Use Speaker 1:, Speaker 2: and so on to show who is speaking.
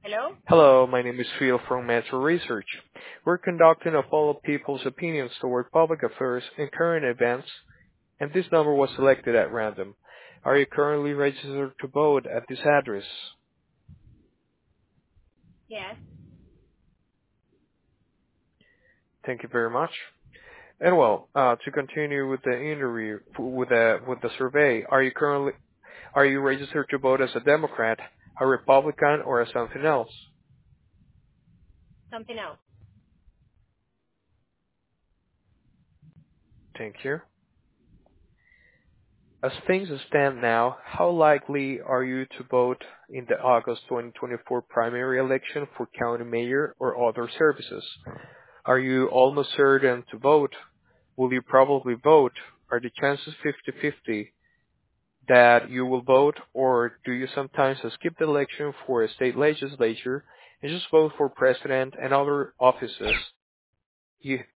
Speaker 1: Hello?
Speaker 2: Hello, my name is Phil from Metro Research. We're conducting a poll of people's opinions toward public affairs and current events, and this number was selected at random. Are you currently registered to vote at this address?
Speaker 1: Yes.
Speaker 2: Thank you very much. And to continue with the interview, with the survey, are you registered to vote as a Democrat, a Republican, or as something else?
Speaker 1: Something else.
Speaker 2: Thank you. As things stand now, how likely are you to vote in the August 2024 primary election for county mayor or other services? Are you almost certain to vote? Will you probably vote? Are the chances 50-50 that you will vote, or do you sometimes skip the election for a state legislature and just vote for president and other offices?